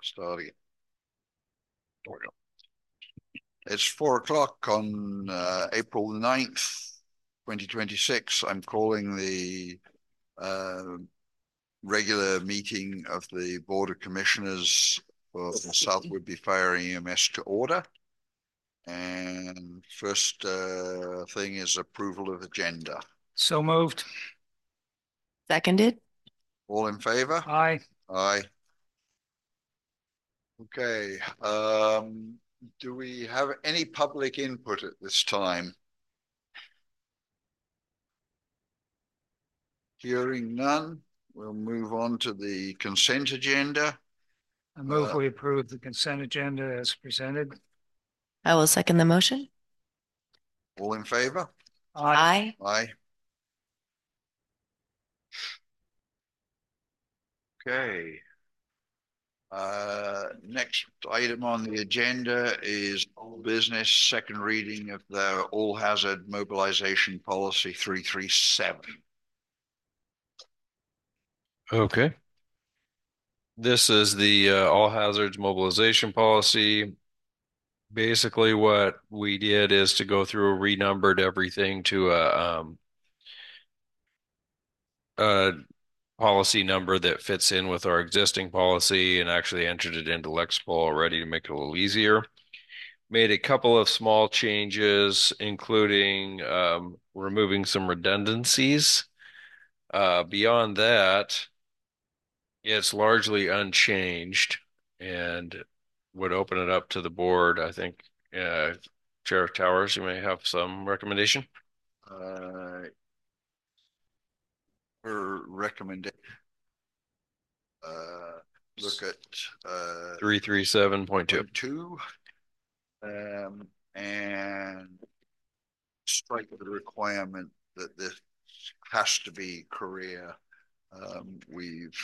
Starting. It's 4 o'clock on April 9th, 2026. I'm calling the regular meeting of the Board of Commissioners for South Whitby Fire EMS to order. And first thing is approval of agenda. So moved. Seconded. All in favor? Aye. Aye. Okay. Do we have any public input at this time? Hearing none, we'll move on to the consent agenda. I move we approve the consent agenda as presented. I will second the motion. All in favor? Aye. Aye. Okay. Next item on the agenda is old business, second reading of the all hazard mobilization policy 337. Okay. This is the all hazards mobilization policy. Basically, what we did is to go through, renumbered everything to a policy number that fits in with our existing policy, and actually entered it into Lexipol already to make it a little easier. Made a couple of small changes, including removing some redundancies. Beyond that, it's largely unchanged and would open it up to the board. I think, Sheriff Towers, you may have some recommendation. Recommendation. Look at 337.2. And strike the requirement that this has to be career. We've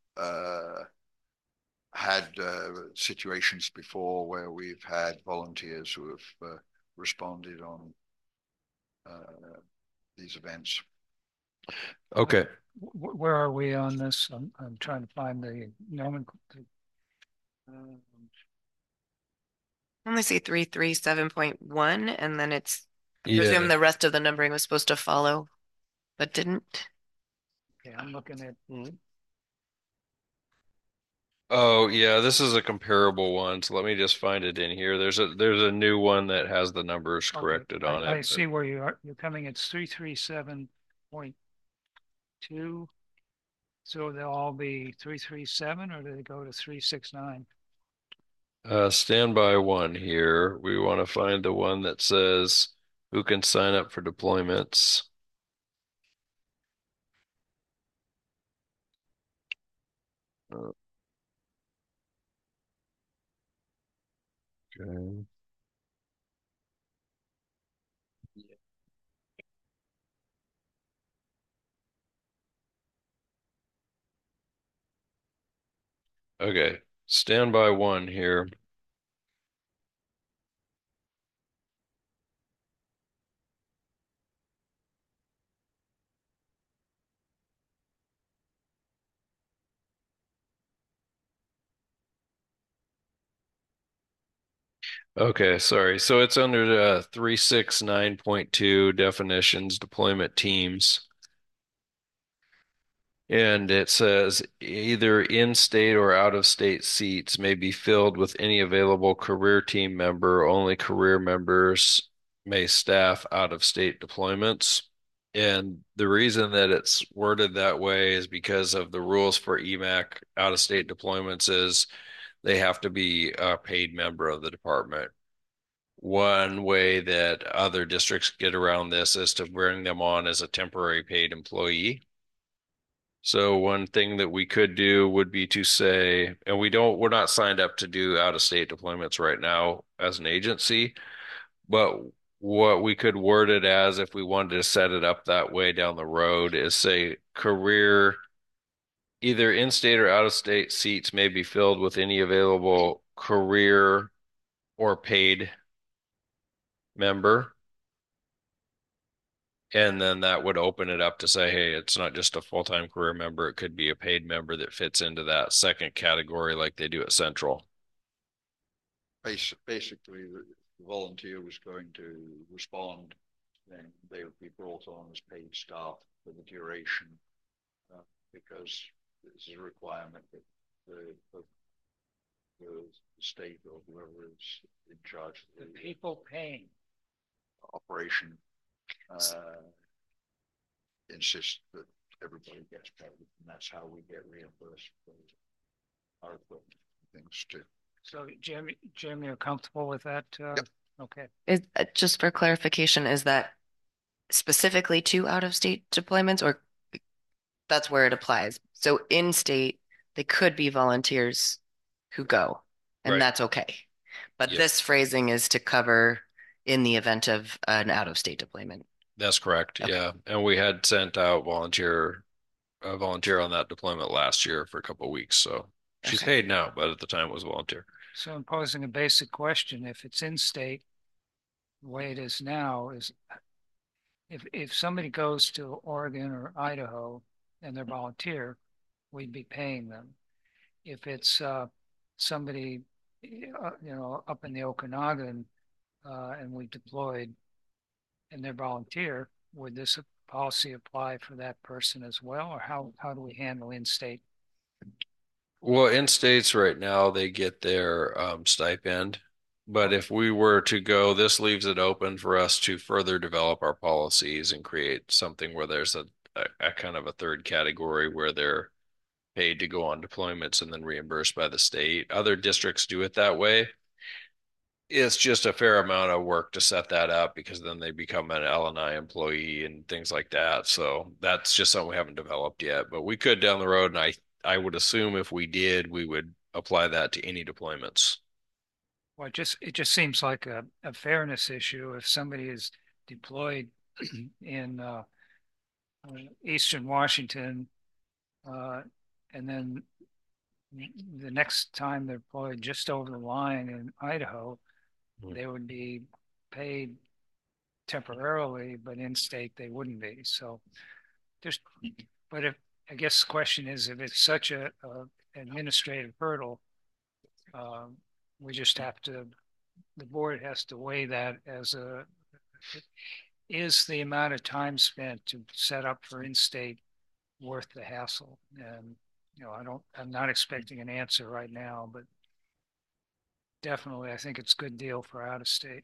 had situations before where we've had volunteers who have responded on these events. Okay. Where are we on this? I'm trying to find the nomenclature. I only see 337.1, and then it's, I Yeah. presume the rest of the numbering was supposed to follow, but didn't. Okay, I'm looking at. Oh, yeah, this is a comparable one, so let me just find it in here. There's a new one that has the numbers corrected on it. I see where you are. You're coming. It's 337.2. So they'll all be 337, or do they go to 369? Standby one here. We want to find the one that says who can sign up for deployments. Okay. Okay, standby one here. Okay, sorry. So it's under the 369.2 definitions, deployment teams. And it says either in-state or out-of-state seats may be filled with any available career team member. Only career members may staff out-of-state deployments. And the reason that it's worded that way is because of the rules for EMAC out-of-state deployments is they have to be a paid member of the department. One way that other districts get around this is to bring them on as a temporary paid employee. So one thing that we could do would be to say, and we're not signed up to do out-of-state deployments right now as an agency, but what we could word it as if we wanted to set it up that way down the road is say career, either in-state or out-of-state seats may be filled with any available career or paid member. And then that would open it up to say, hey, it's not just a full-time career member, it could be a paid member that fits into that second category like they do at Central. Basically, the volunteer was going to respond, then they would be brought on as paid staff for the duration, because it's a requirement that the state or whoever is in charge The of the people paying. operation insist that everybody gets paid, and that's how we get reimbursed for our equipment and things too. So Jim, you're comfortable with that? Yep. Okay. Just for clarification, is that specifically to out-of-state deployments, or that's where it applies? So in-state, they could be volunteers who go, and Right. that's okay. But Yep. this phrasing is to cover in the event of an out-of-state deployment. That's correct. Okay. Yeah. And we had sent out a volunteer on that deployment last year for a couple of weeks. So she's Okay. paid now, but at the time it was volunteer. So I'm posing a basic question. If it's in-state, the way it is now is if somebody goes to Oregon or Idaho and they're volunteer, we'd be paying them. If it's somebody, up in the Okanagan and we deployed and they're volunteer, would this policy apply for that person as well? Or how do we handle in-state? Well, in states right now, they get their stipend. But if we were to go, this leaves it open for us to further develop our policies and create something where there's a kind of a third category where they're paid to go on deployments and then reimbursed by the state. Other districts do it that way. It's just a fair amount of work to set that up because then they become an LNI employee and things like that. So that's just something we haven't developed yet, but we could down the road. And I would assume if we did, we would apply that to any deployments. Well, it just seems like a fairness issue. If somebody is deployed in Eastern Washington, and then the next time they're deployed just over the line in Idaho, they would be paid temporarily, but in state they wouldn't be. So but I guess the question is, if it's such a administrative hurdle, we just have to, the board has to weigh that is the amount of time spent to set up for in-state worth the hassle? And, I'm not expecting an answer right now, but definitely I think it's a good deal for out of state.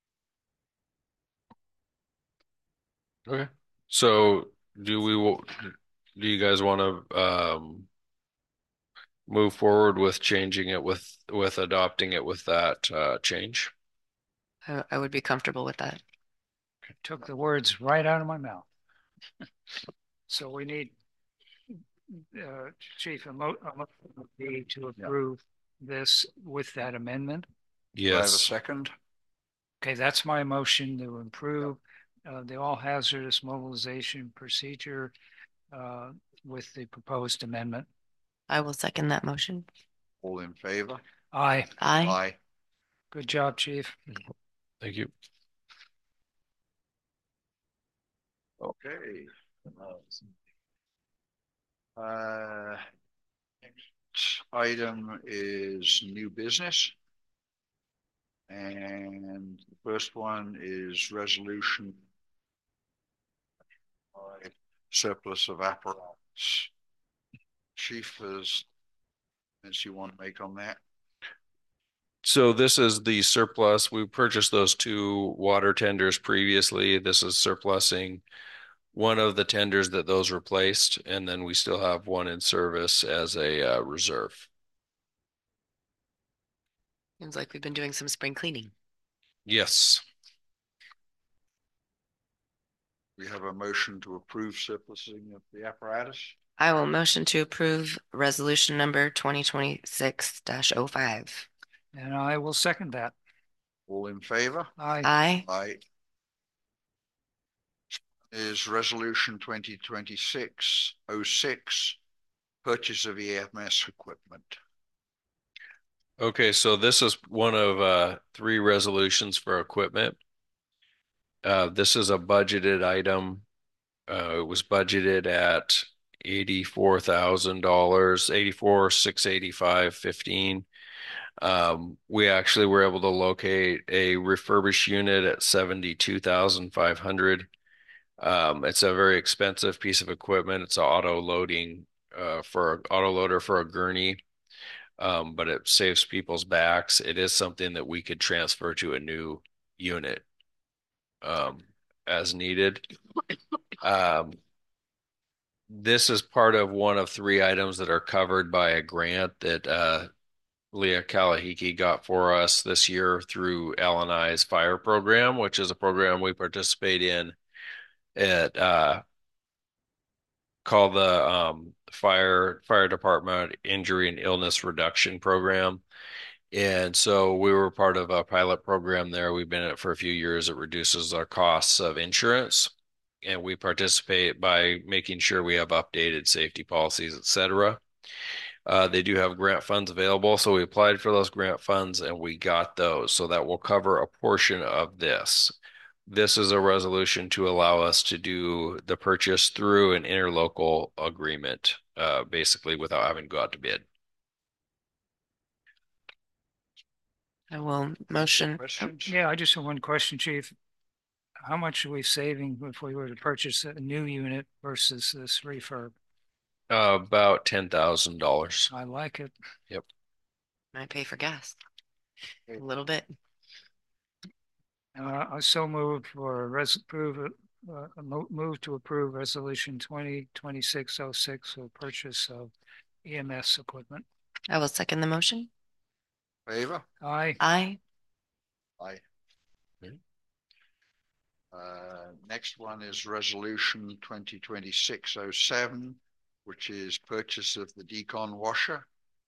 Okay. So do you guys want to move forward with changing it with adopting it with that change? I would be comfortable with that. Took the words right out of my mouth. So we need, Chief, a motion to approve this with that amendment. Do I have a Yes. second? Okay, that's my motion to improve the all hazardous mobilization procedure with the proposed amendment. I will second that motion. All in favor? Aye. Aye. Aye. Good job, Chief. Thank you. Okay. Next item is new business. And the first one is resolution surplus of apparatus. Chief, has as you want to make on that? So this is the surplus. We purchased those two water tenders previously. This is surplusing one of the tenders that those replaced, and then we still have one in service as a reserve. Seems like we've been doing some spring cleaning. Yes. We have a motion to approve surplusing of the apparatus. I will motion to approve resolution number 2026-05. And I will second that. All in favor? Aye. Aye. Aye. Is resolution 2026-06, purchase of EMS equipment. Okay, so this is one of three resolutions for equipment. This is a budgeted item It was budgeted at $84,000, 84,685.15. We actually were able to locate a refurbished unit at 72,500. It's a very expensive piece of equipment. It's an auto loading for an auto loader for a gurney, but it saves people's backs. It is something that we could transfer to a new unit um, as needed. Um, this is part of one of three items that are covered by a grant that Leah Kalahiki got for us this year through LNI's fire program, which is a program we participate in at called the fire department injury and illness reduction program. And so we were part of a pilot program there. We've been in it for a few years. It reduces our costs of insurance, and we participate by making sure we have updated safety policies, et cetera. They do have grant funds available, so we applied for those grant funds and we got those. So that will cover a portion of this. This is a resolution to allow us to do the purchase through an interlocal agreement, basically without having to go out to bid. I will motion. Questions? Yeah, I just have one question, Chief. How much are we saving if we were to purchase a new unit versus this refurb? About $10,000. I like it. Yep. Might pay for gas. A little bit. I so moved for move to approve resolution 2026-06 for purchase of EMS equipment. I will second the motion. Favor? Aye. Aye. Aye. Next one is resolution 2026-07, which is purchase of the decon washer.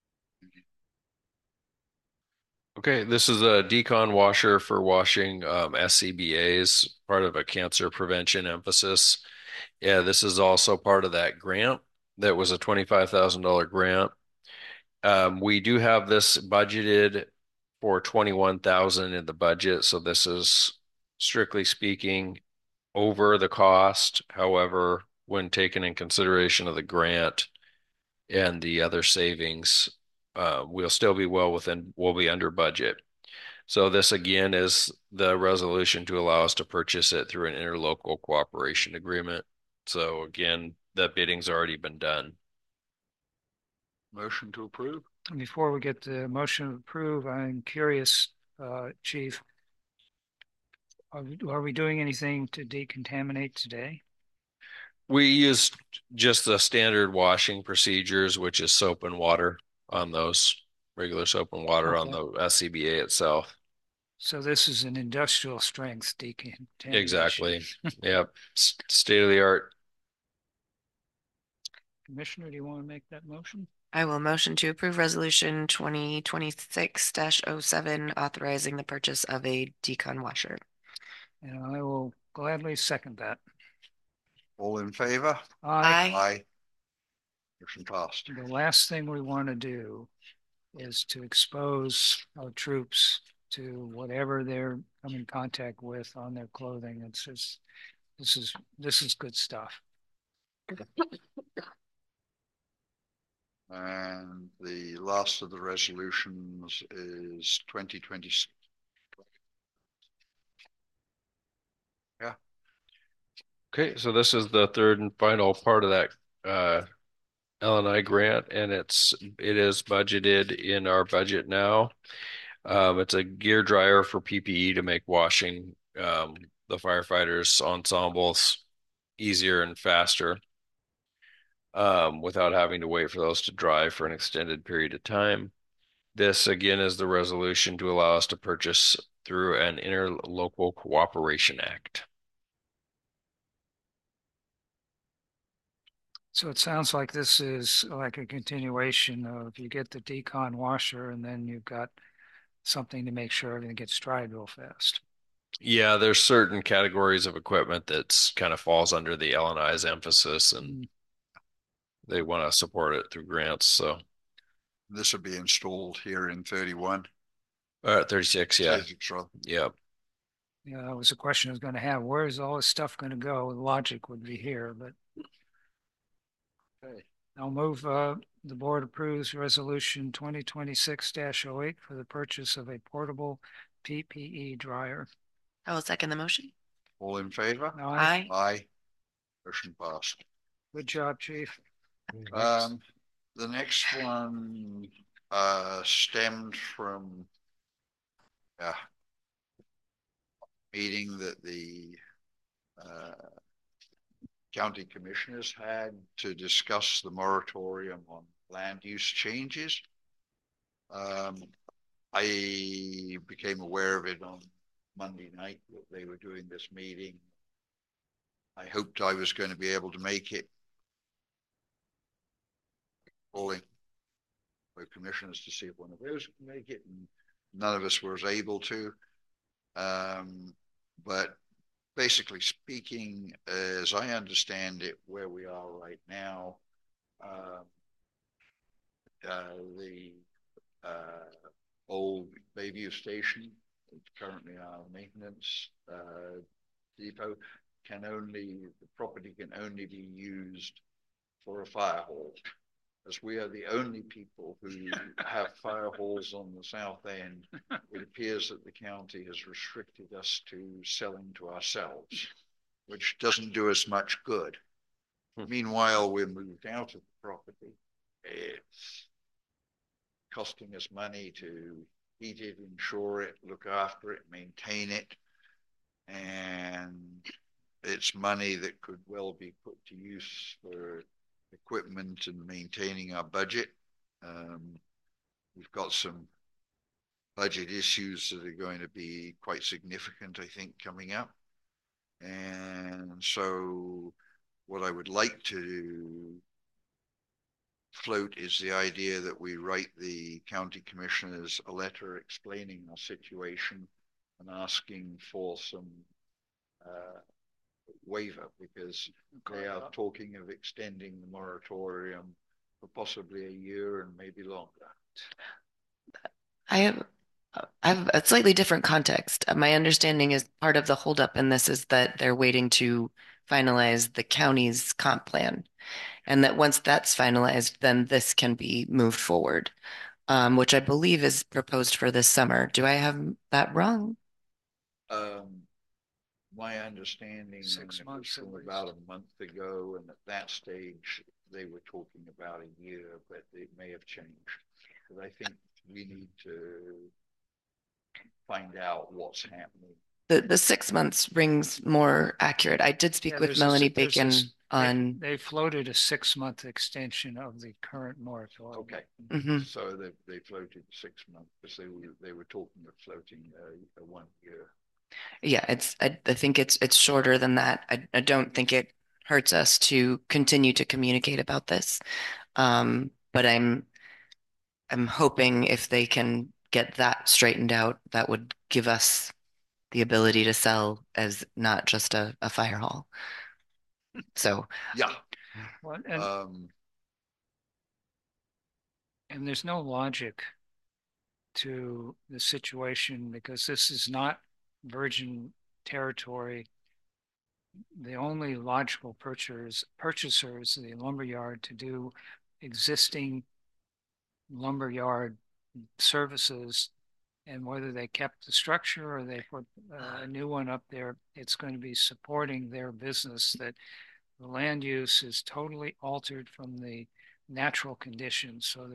Okay, this is a decon washer for washing SCBAs, part of a cancer prevention emphasis. Yeah, this is also part of that grant. That was a $25,000 grant. We do have this budgeted for 21,000 in the budget, so this is strictly speaking over the cost. However, when taken in consideration of the grant and the other savings, we'll still be we'll be under budget. So this again is the resolution to allow us to purchase it through an interlocal cooperation agreement. So again, the bidding's already been done. Motion to approve? Before we get the motion to approve, I'm curious, Chief, are we doing anything to decontaminate today? We use just the standard washing procedures, which is soap and water on those, regular soap and water on the SCBA itself. So this is an industrial strength decontamination. Exactly. Yep. State of the art. Commissioner, do you want to make that motion? I will motion to approve resolution 2026-07, authorizing the purchase of a decon washer. And I will gladly second that. All in favor? Aye. Aye. Motion passed. The last thing we want to do is to expose our troops to whatever they're come in contact with on their clothing. It's just, this is good stuff. And the last of the resolutions is 2020. Yeah. Okay, so this is the third and final part of that LNI grant, and it is budgeted in our budget now. It's a gear dryer for PPE to make washing the firefighters' ensembles easier and faster without having to wait for those to dry for an extended period of time. This again is the resolution to allow us to purchase through an interlocal cooperation act. So it sounds like this is like a continuation of you get the decon washer and then you've got something to make sure everything gets dried real fast. Yeah, there's certain categories of equipment that's kind of falls under the LNI's emphasis, and they want to support it through grants. So this will be installed here in 31. 36, yeah. 36, rather. Yep. You know, that was a question I was going to have. Where is all this stuff going to go? The logic would be here, but Okay. I'll move the board approves resolution 2026-08 for the purchase of a portable PPE dryer. I will second the motion. All in favor? Aye. Aye. Motion passed. Good job, chief. The next one stemmed from a meeting that the county commissioners had to discuss the moratorium on land use changes. I became aware of it on Monday night that they were doing this meeting. I hoped I was going to be able to make it. Calling for commissioners to see if one of those could make it, and none of us was able to. But basically speaking, as I understand it, where we are right now, the old Bayview station, currently our maintenance depot, the property can only be used for a fire hall, as we are the only people who have fire halls on the south end. It appears that the county has restricted us to selling to ourselves, which doesn't do us much good. Meanwhile, we're moved out of the property. It's costing us money to heat it, insure it, look after it, maintain it. And it's money that could well be put to use for equipment and maintaining our budget. We've got some budget issues that are going to be quite significant, I think, coming up. And so what I would like to float is the idea that we write the county commissioners a letter explaining our situation and asking for some waiver, because they are talking of extending the moratorium for possibly a year and maybe longer. I have a slightly different context. My understanding is part of the holdup in this is that they're waiting to finalize the county's comp plan, and that once that's finalized, then this can be moved forward, which I believe is proposed for this summer. Do I have that wrong? My understanding 6 months from about a month ago, and at that stage they were talking about a year, but it may have changed. But I think we need to find out what's happening. The 6 months rings more accurate. I did speak with Melanie Bacon on. They floated a 6-month extension of the current moratorium. Okay. So they floated 6 months because they were talking of floating a 1 year. Yeah, I think it's shorter than that. I don't think it hurts us to continue to communicate about this. But I'm hoping if they can get that straightened out, that would give us the ability to sell as not just a fire hall. So yeah. Well, and there's no logic to the situation, because this is not virgin territory. The only logical purchaser is the lumberyard to do existing lumberyard services, and whether they kept the structure or they put a new one up there, it's going to be supporting their business. That the land use is totally altered from the natural conditions. So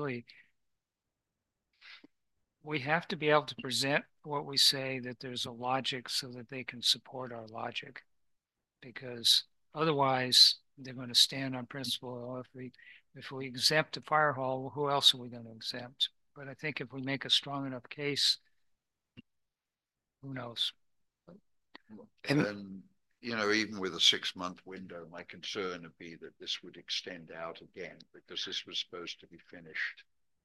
we have to be able to present what we say, that there's a logic, so that they can support our logic, because otherwise they're going to stand on principle. If we exempt a fire hall, who else are we going to exempt? But I think if we make a strong enough case, who knows? And even with a 6-month window, my concern would be that this would extend out again, because this was supposed to be finished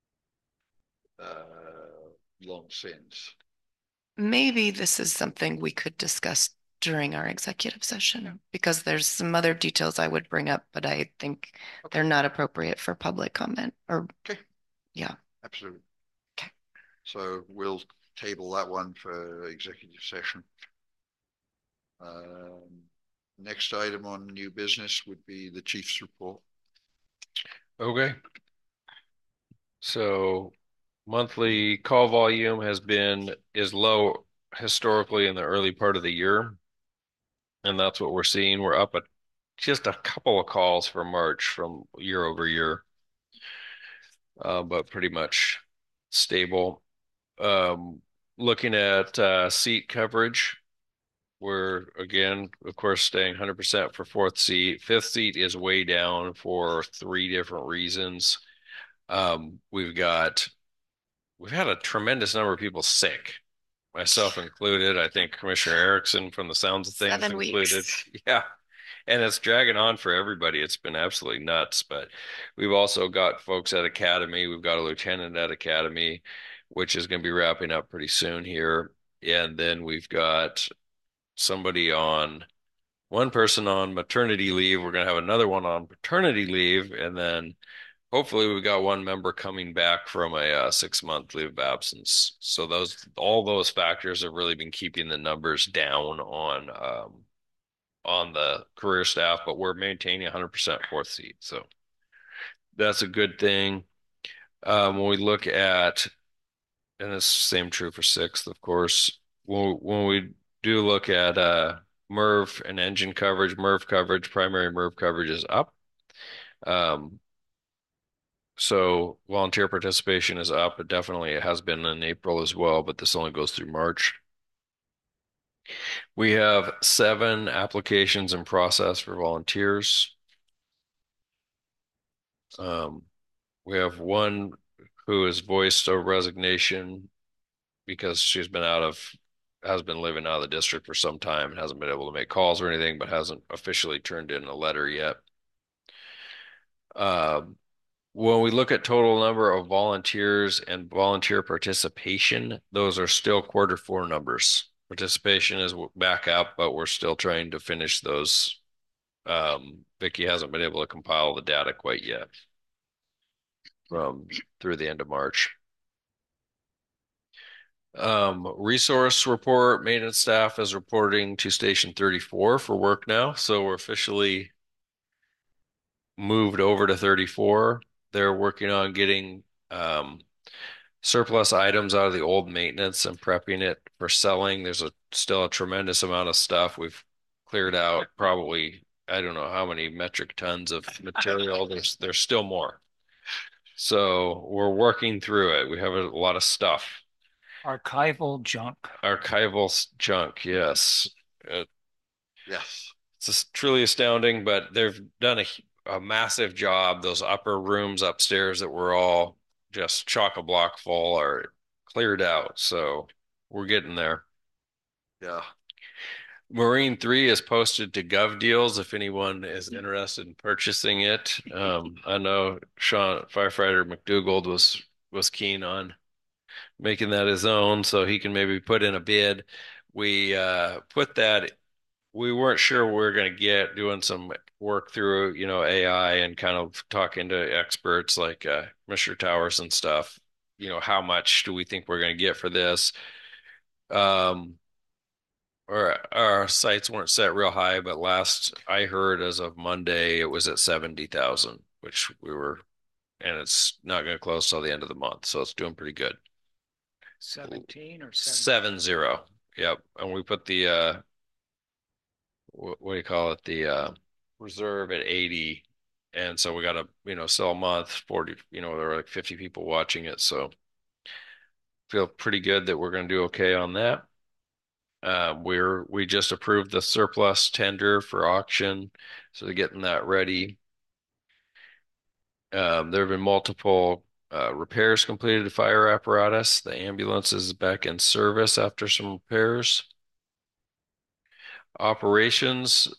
long since. Maybe this is something we could discuss during our executive session, because there's some other details I would bring up, but I think they're not appropriate for public comment. Okay. Yeah. Absolutely. Okay. So we'll table that one for executive session. Next item on new business would be the chief's report. Okay. So monthly call volume is low historically in the early part of the year. And that's what we're seeing. We're up at just a couple of calls for March from year over year, but pretty much stable. Um, Looking at seat coverage, we're again, of course, staying 100% for fourth seat. Fifth seat is way down for three different reasons. We've had a tremendous number of people sick, myself included. I think Commissioner Erickson, from the sounds of things, 7 weeks. included. Yeah. And it's dragging on for everybody. It's been absolutely nuts. But we've also got folks at Academy. We've got a lieutenant at Academy, which is going to be wrapping up pretty soon here. And then we've got one person on maternity leave. We're going to have another one on paternity leave. And then hopefully we've got one member coming back from a 6-month leave of absence. So all those factors have really been keeping the numbers down on the career staff, but we're maintaining 100% fourth seat. So that's a good thing. When we look at, and it's same true for sixth, of course, when we do look at MRV and engine coverage, MRV coverage, primary MRV coverage is up. So volunteer participation is up. It has been in April as well, but this only goes through March. We have 7 applications in process for volunteers. We have one who has voiced a resignation because she's has been living out of the district for some time and hasn't been able to make calls or anything, but hasn't officially turned in a letter yet. When we look at total number of volunteers and volunteer participation, those are still Q4 numbers. Participation is back up, but we're still trying to finish those. Vicky hasn't been able to compile the data quite yet from through the end of March. Resource report, maintenance staff is reporting to Station 34 for work now. So we're officially moved over to 34. They're working on getting surplus items out of the old maintenance and prepping it for selling. There's still a tremendous amount of stuff. We've cleared out probably, I don't know how many metric tons of material. There's still more. So we're working through it. We have a lot of stuff. Archival junk. Archival junk, yes. Yes. It's just truly astounding, but they've done a massive job. Those upper rooms upstairs that were all just chock-a-block full are cleared out. So we're getting there. Yeah. Marine 3 is posted to GovDeals if anyone is interested in purchasing it. I know Firefighter McDougald was keen on making that his own, so he can maybe put in a bid. We we weren't sure we were going to get doing some work through, AI and kind of talking to experts like Mr. Towers and stuff. How much do we think we're going to get for this? Our sights weren't set real high, but last I heard as of Monday, it was at 70,000, and it's not going to close till the end of the month, so it's doing pretty good. 17 or 7-0. Yep. And we put the what do you call it? The reserve at 80. And so we got to, sell a month, 40, there are like 50 people watching it. So feel pretty good that we're going to do okay on that. We just approved the surplus tender for auction. So they're getting that ready. There have been multiple repairs completed to fire apparatus. The ambulance is back in service after some repairs. Operations,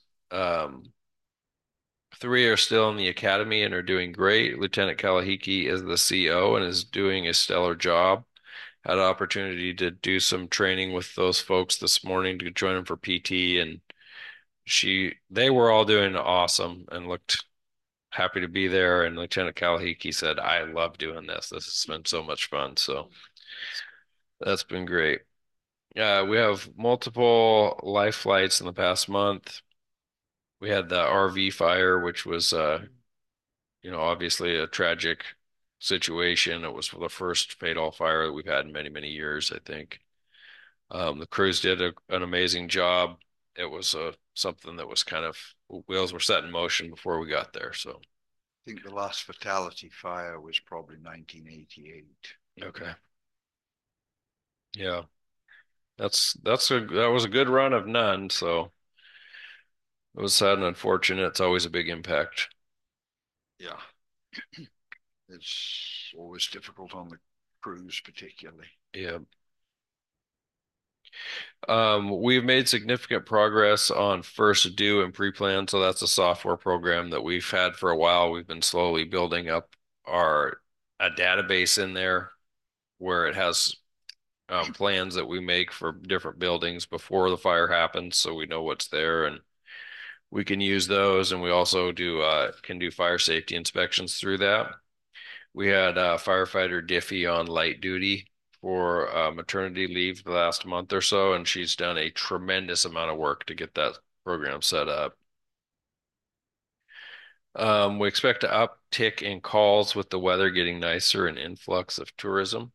3 are still in the academy and are doing great. Lieutenant Kalahiki is the CO and is doing a stellar job. Had an opportunity to do some training with those folks this morning to join them for PT, and they were all doing awesome and looked happy to be there. And Lieutenant Kalahiki said, "I love doing this. This has been so much fun." So that's been great. We have multiple life flights in the past month. We had the RV fire, which was, obviously a tragic situation. It was the first fatal fire that we've had in many, many years, I think. The crews did an amazing job. It was something that was kind of wheels were set in motion before we got there. So, I think the last fatality fire was probably 1988. okay. Yeah. That was a good run of none, so it was sad and unfortunate. It's always a big impact. Yeah. It's always difficult on the crews, particularly. Yeah. We've made significant progress on First Due and Pre-Plan, so that's a software program that we've had for a while. We've been slowly building up our a database in there where it has plans that we make for different buildings before the fire happens, so we know what's there and we can use those. And we also can do fire safety inspections through that. We had firefighter Diffie on light duty for maternity leave the last month or so, and she's done a tremendous amount of work to get that program set up. We expect to uptick in calls with the weather getting nicer and influx of tourism.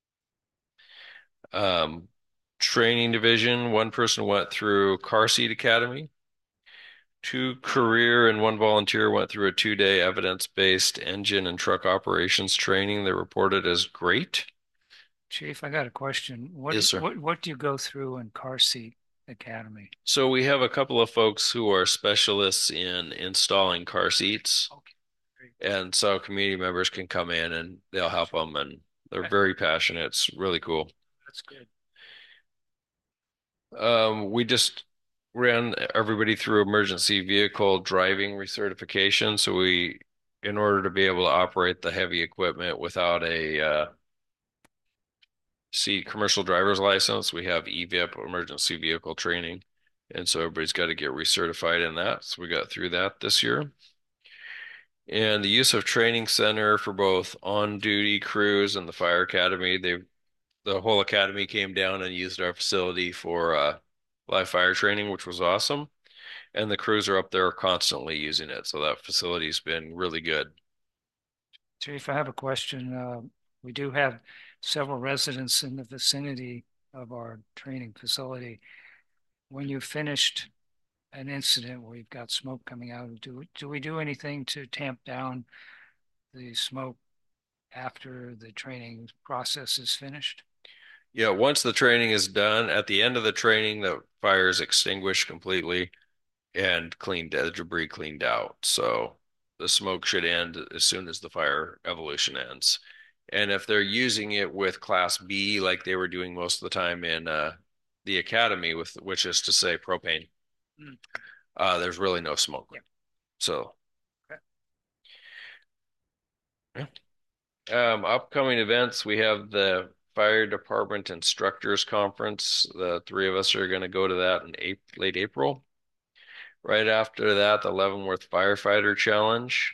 Um, Training division, one person went through car seat academy. Two career and one volunteer went through a 2-day evidence-based engine and truck operations training. They reported as great. Chief, I got a question. What Yes, sir. what do you go through in Car Seat Academy? So we have a couple of folks who are specialists in installing car seats, Okay, great. and so community members can come in and they'll help them, and they're Okay, very passionate. It's really cool. that's good. We just ran everybody through emergency vehicle driving recertification. So in order to be able to operate the heavy equipment without a commercial driver's license, we have EVIP, emergency vehicle training. And so everybody's got to get recertified in that. So we got through that this year. And the use of training center for both on-duty crews and the fire academy, the whole academy came down and used our facility for live fire training, which was awesome. And the crews are up there constantly using it. So that facility's been really good. Chief, I have a question. We do have several residents in the vicinity of our training facility. When you finished an incident where you've got smoke coming out, do we do anything to tamp down the smoke after the training process is finished? Yeah, once the training is done, at the end of the training, the fire is extinguished completely and the debris cleaned out. So the smoke should end as soon as the fire evolution ends. And if they're using it with Class B, like they were doing most of the time in the academy, which is to say propane, Mm. there's really no smoke. Yeah. So, Okay. yeah. Upcoming events, we have the Fire Department Instructors Conference. The three of us are going to go to that in late April. Right after that, the Leavenworth Firefighter Challenge.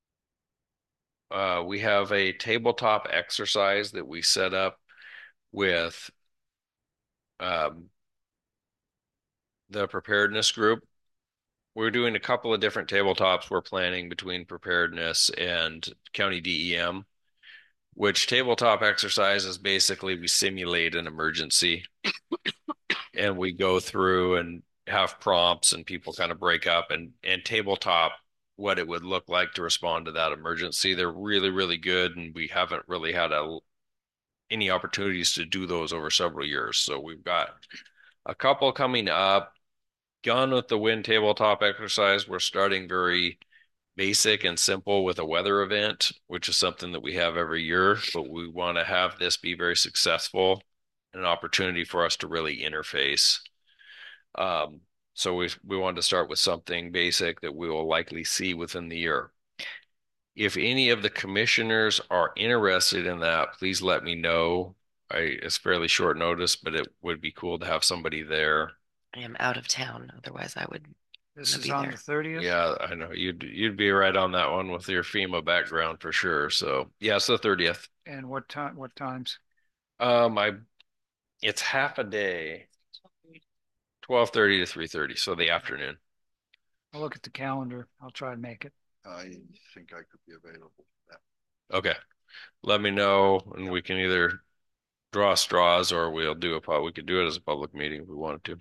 We have a tabletop exercise that we set up with um, the preparedness group. We're doing a couple of different tabletops we're planning between preparedness and county DEM, which tabletop exercise is basically we simulate an emergency and we go through and have prompts and people kind of break up and tabletop what it would look like to respond to that emergency. They're really, really good, and we haven't really had any opportunities to do those over several years. So we've got a couple coming up. Gone with the Wind tabletop exercise. We're starting very basic and simple with a weather event, which is something that we have every year, but we want to have this be very successful and an opportunity for us to really interface. So we wanted to start with something basic that we will likely see within the year. If any of the commissioners are interested in that, please let me know. It's fairly short notice, but it would be cool to have somebody there. I am out of town. Otherwise, I would This I'll is be on there. the 30th? Yeah, I know you'd be right on that one with your FEMA background for sure. So yeah, it's the 30th. And what time, what times? I It's half a day, 12:30 to 3:30, so the afternoon. I'll look at the calendar. I'll try to make it. I think I could be available for that. Okay. Let me know, and we can either draw straws or we could do it as a public meeting if we wanted to.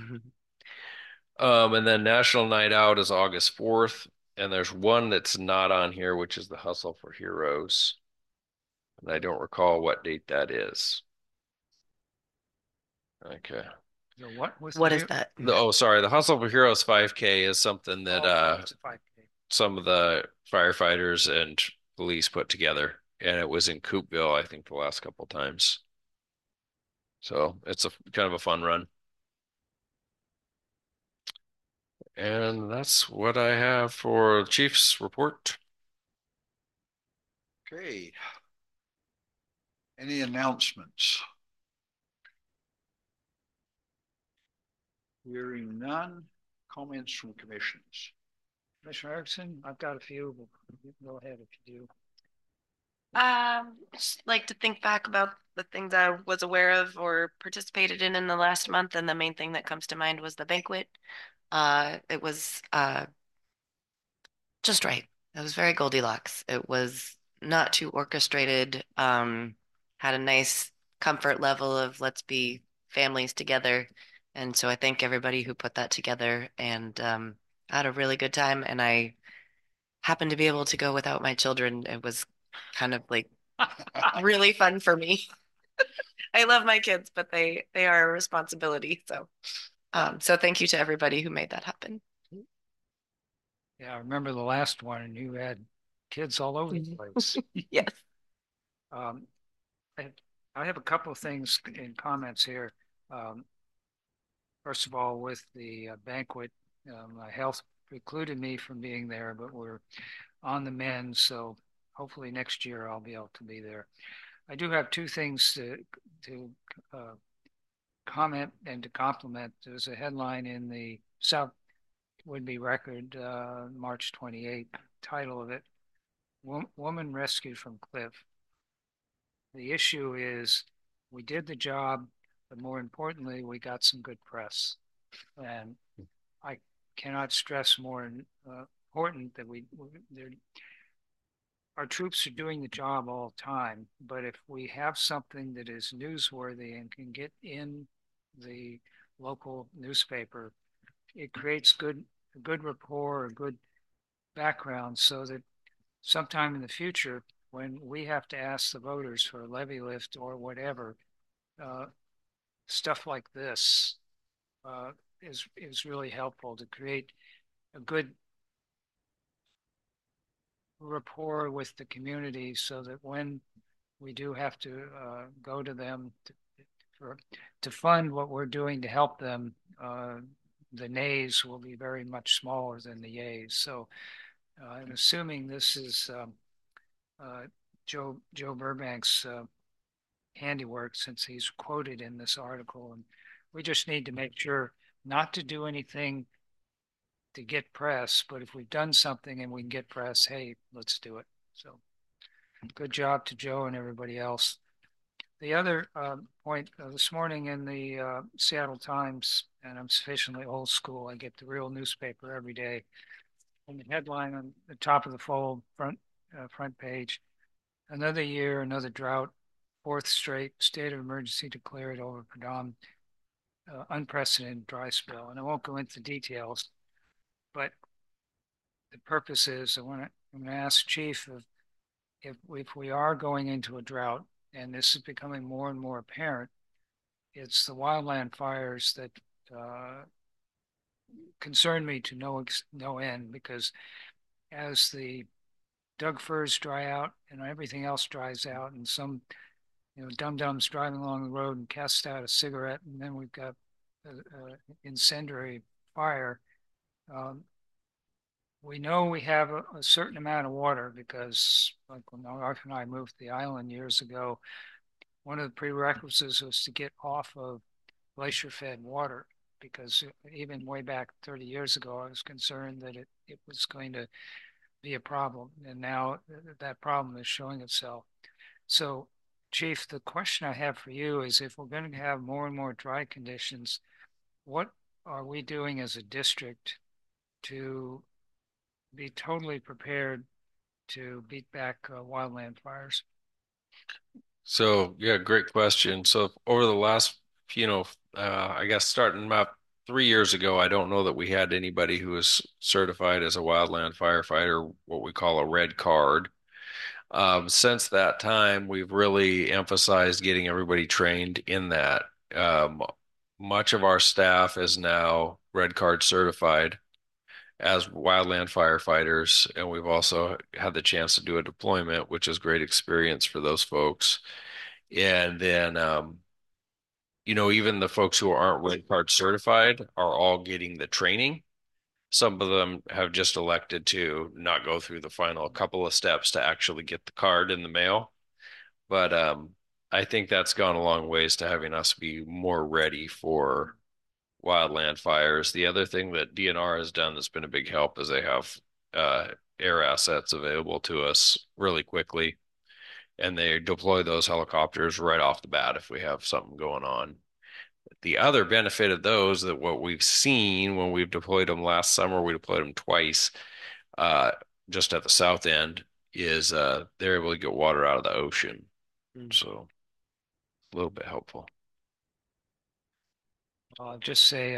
And then National Night Out is August 4th, and there's one that's not on here, which is the Hustle for Heroes. And I don't recall what date that is. Okay. So what was What is that? Sorry, the Hustle for Heroes 5K is something that it's a 5K. some of the firefighters and police put together, and it was in Coopville, I think, the last couple times. So it's a kind of a fun run. And that's what I have for Chief's report. Okay. Any announcements? Hearing none. Comments from commissioners. Commissioner Erickson, I've got a few. You can go ahead if you do. Just like to think back about the things I was aware of or participated in the last month, and the main thing that comes to mind was the banquet. It was just right. It was very Goldilocks. It was not too orchestrated. Had a nice comfort level of let's be families together. And so I thank everybody who put that together, and I had a really good time, and I happened to be able to go without my children. It was kind of like really fun for me. I love my kids, but they are a responsibility. So thank you to everybody who made that happen. Yeah, I remember the last one, and you had kids all over the place. Yes. Um, I, I have a couple of things in comments here. First of all, with the banquet, my health precluded me from being there, but we're on the mend, so hopefully next year I'll be able to be there. I do have two things to comment and to compliment. There's a headline in the South Woodby Record, March 28th, title of it, Woman Rescued from Cliff. The issue is we did the job, but more importantly, we got some good press. And I cannot stress more important that our troops are doing the job all the time, but if we have something that is newsworthy and can get in the local newspaper, it creates good rapport, a good background, so that sometime in the future, when we have to ask the voters for a levy lift or whatever, stuff like this is really helpful to create a good rapport with the community, so that when we do have to go to them to fund what we're doing to help them, the nays will be very much smaller than the yays. So I'm assuming this is Joe Burbank's handiwork, since he's quoted in this article, and we just need to make sure not to do anything to get press, but if we've done something and we can get press, hey, let's do it. So good job to Joe and everybody else. The other point, this morning in the Seattle Times, and I'm sufficiently old school, I get the real newspaper every day. And the headline on the top of the fold, front page, another year, another drought, fourth straight state of emergency declared over Pradam, unprecedented dry spell. And I won't go into the details, but the purpose is I'm going to ask Chief if we are going into a drought, and this is becoming more and more apparent, it's the wildland fires that concern me to no end, because as the Doug firs dry out and everything else dries out, and some dum-dums driving along the road and cast out a cigarette, and then we've got incendiary fire. We know we have a certain amount of water, because like when my wife and I moved to the island years ago, one of the prerequisites was to get off of glacier-fed water, because even way back 30 years ago, I was concerned that it was going to be a problem. And now that problem is showing itself. So Chief, the question I have for you is if we're going to have more and more dry conditions, what are we doing as a district to be totally prepared to beat back wildland fires? So yeah, great question. So over the last, I guess starting about 3 years ago, I don't know that we had anybody who was certified as a wildland firefighter, what we call a red card. Since that time, we've really emphasized getting everybody trained in that. Um, Much of our staff is now red card certified as wildland firefighters, and we've also had the chance to do a deployment, which is great experience for those folks. And then, even the folks who aren't red card certified are all getting the training. Some of them have just elected to not go through the final couple of steps to actually get the card in the mail. But I think that's gone a long ways to having us be more ready for wildland fires. The other thing that DNR has done that's been a big help is they have uh, air assets available to us really quickly, and they deploy those helicopters right off the bat if we have something going on. The other benefit of those that what we've seen when we've deployed them last summer, we deployed them twice, uh, just at the south end, is they're able to get water out of the ocean. So a little bit helpful. I'll just say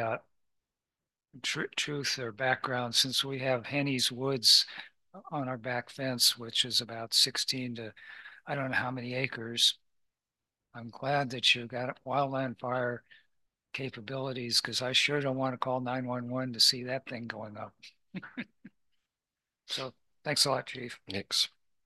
truth or background, since we have Henny's Woods on our back fence, which is about 16 to I don't know how many acres. I'm glad that you got wildland fire capabilities because I sure don't want to call 911 to see that thing going up. So thanks a lot, Chief. Thanks.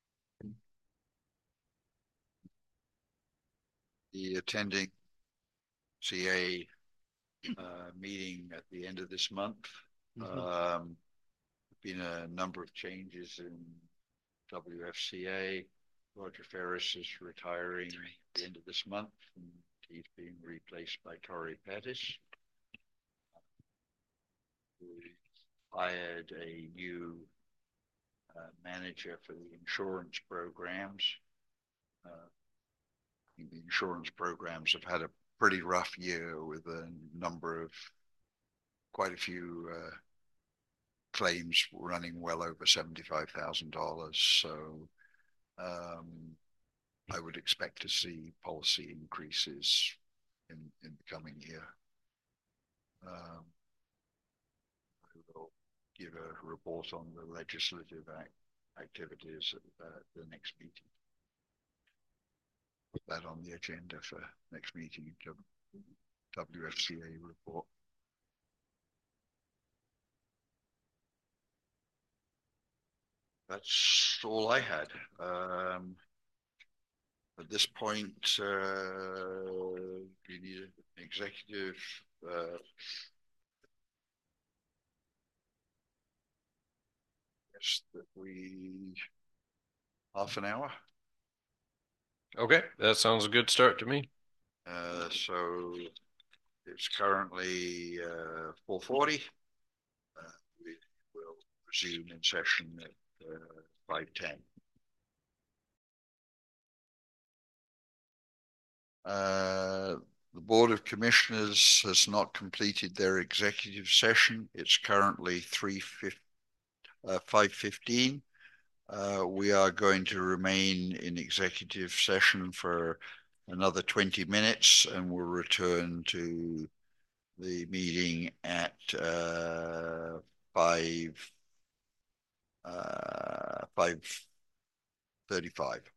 The attending CA meeting at the end of this month. Been a number of changes in WFCA. Roger Ferris is retiring at the end of this month, and he's being replaced by Tori Pettis. We hired a new manager for the insurance programs. The insurance programs have had a pretty rough year with a number of quite a few claims running well over $75,000. So I would expect to see policy increases in the coming year. I will give a report on the legislative activities at the next meeting. Put that on the agenda for next meeting, WFCA report. That's all I had. At this point, we need an executive. Yes, that we half an hour. Okay, that sounds a good start to me. So it's currently 4:40. We will resume in session at 5:10. The Board of Commissioners has not completed their executive session. It's currently 5:15. We are going to remain in executive session for another 20 minutes, and we'll return to the meeting at 5:35.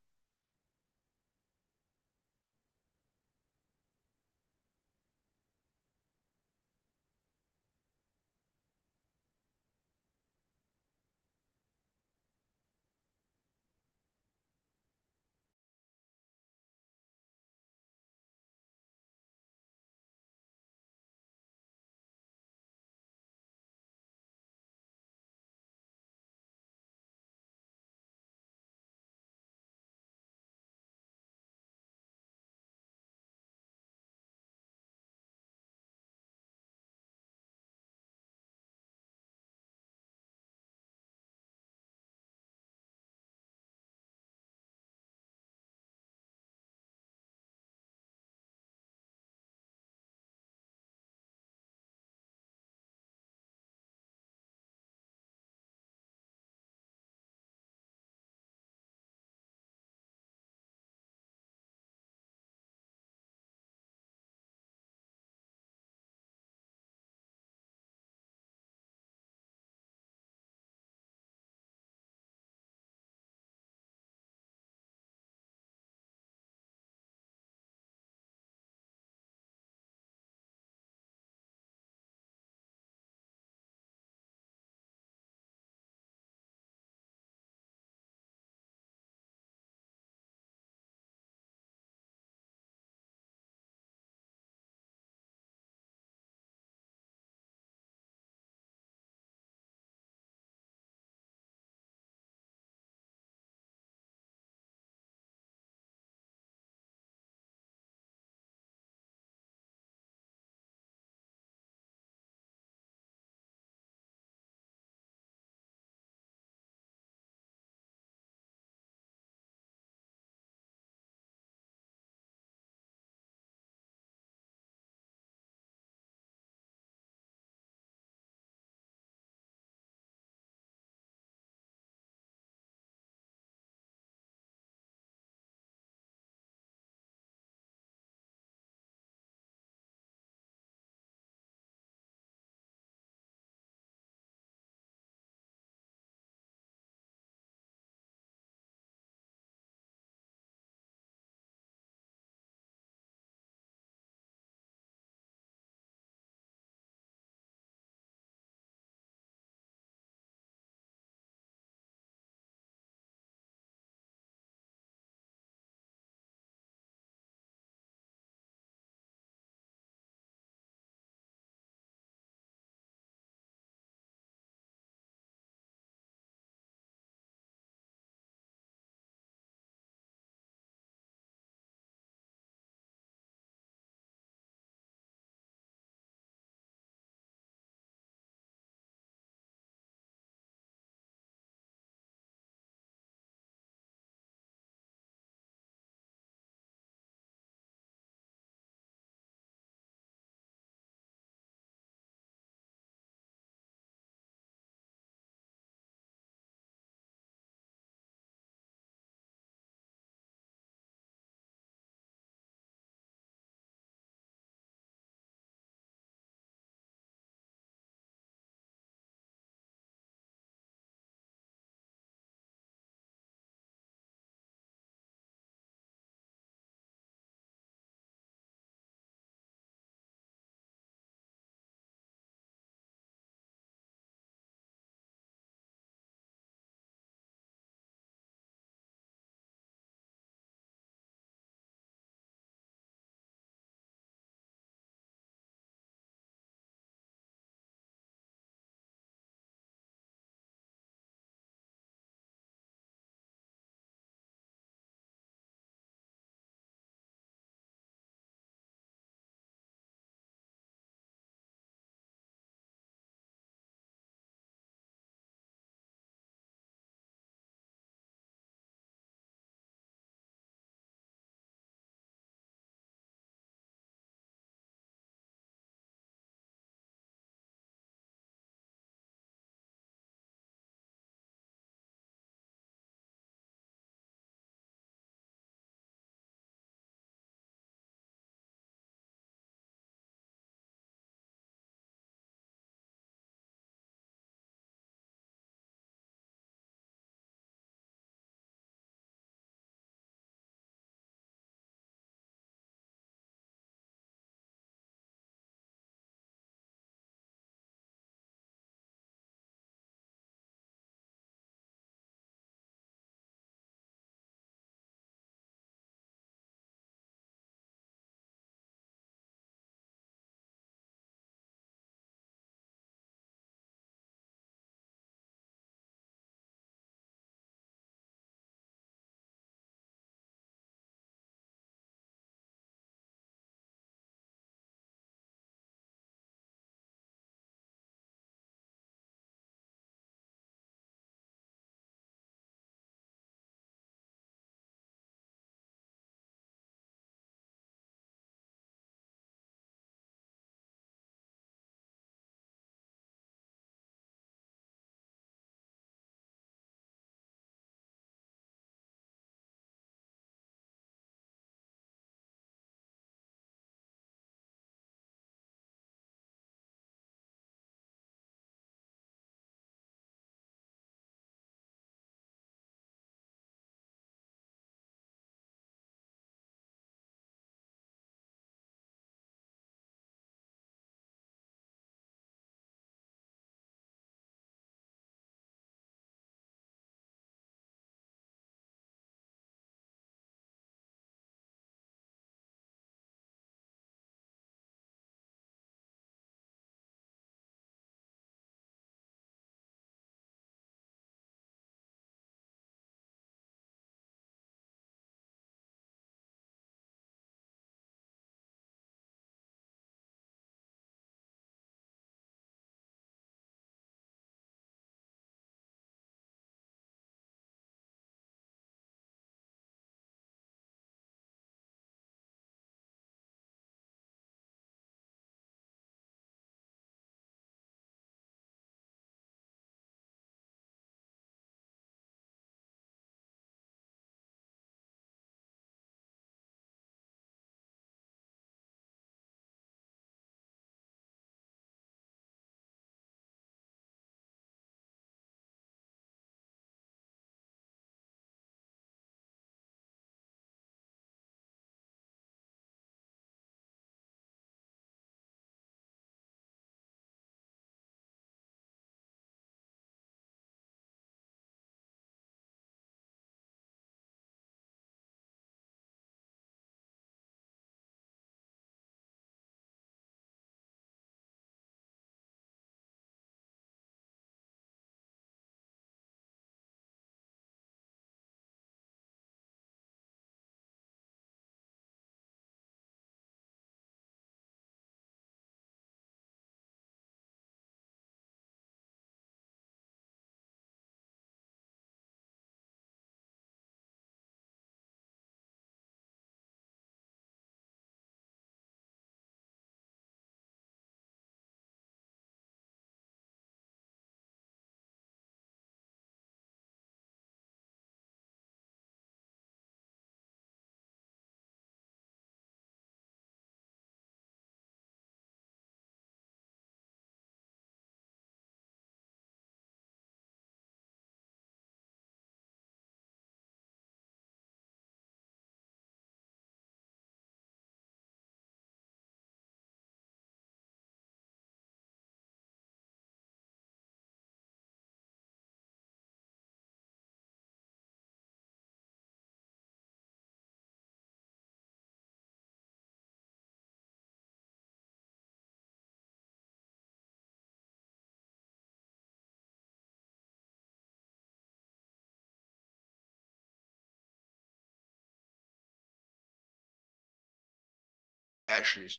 Actually,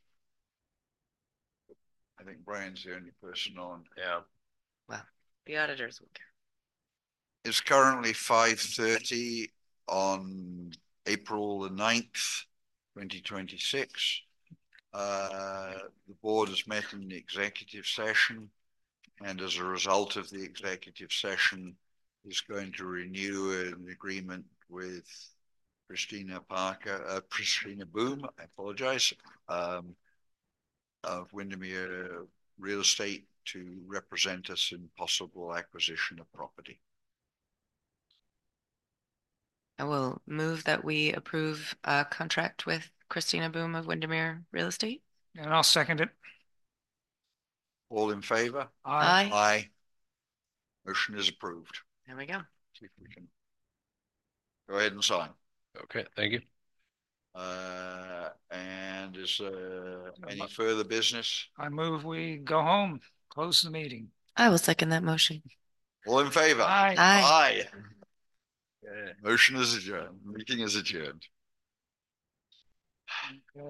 I think Brian's the only person on. Yeah. Well, the auditors will care. It's currently 5:30 on April the 9th, 2026. The board has met in the executive session, and as a result of the executive session, is going to renew an agreement with Christina Boom, I apologize, of Windermere Real Estate to represent us in possible acquisition of property. I will move that we approve a contract with Christina Boom of Windermere Real Estate. And I'll second it. All in favor? Aye. Aye. Motion is approved. There we go. See if we can go ahead and sign. Okay, thank you. And is any further business? I move we go home, close the meeting. I will second that motion. All in favor? Aye. Aye. Aye. Motion is adjourned. Meeting is adjourned.